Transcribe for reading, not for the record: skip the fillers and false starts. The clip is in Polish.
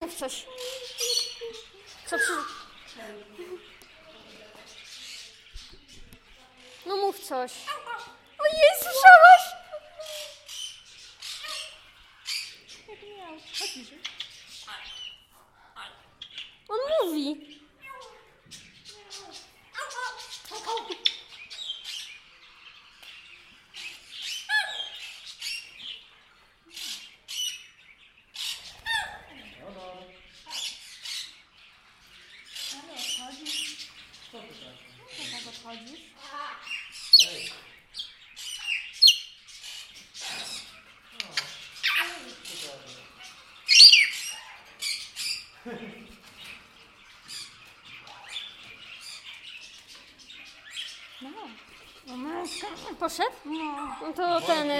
mów coś. Co przy... No mów coś. Ojej, słyszałaś? On mówi. Poszedł? No to ten...